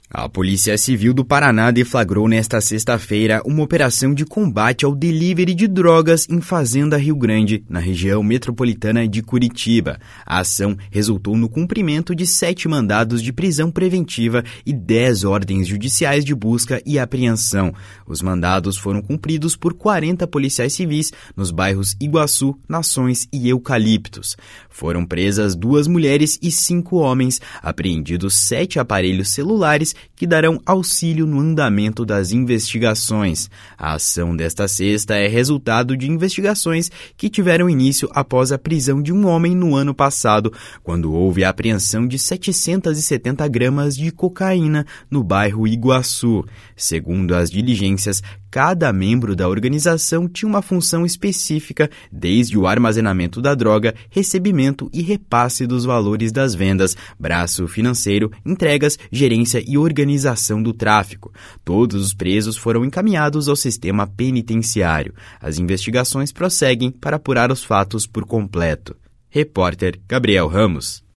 A Polícia Civil do Paraná deflagrou nesta sexta-feira uma operação de combate ao delivery de drogas em Fazenda Rio Grande, na região metropolitana de Curitiba. A ação resultou no cumprimento de 7 mandados de prisão preventiva e 10 ordens judiciais de busca e apreensão. Os mandados foram cumpridos por 40 policiais civis nos bairros Iguaçu, Nações e Eucaliptos. Foram presas 2 mulheres e 5 homens, apreendidos 7 aparelhos celulares que darão auxílio no andamento das investigações. A ação desta sexta é resultado de investigações que tiveram início após a prisão de um homem no ano passado, quando houve a apreensão de 770 gramas de cocaína no bairro Iguaçu. Segundo as diligências, cada membro da organização tinha uma função específica, desde o armazenamento da droga, recebimento e repasse dos valores das vendas, braço financeiro, entregas, gerência e organização do tráfico. Todos os presos foram encaminhados ao sistema penitenciário. As investigações prosseguem para apurar os fatos por completo. Repórter Gabriel Ramos.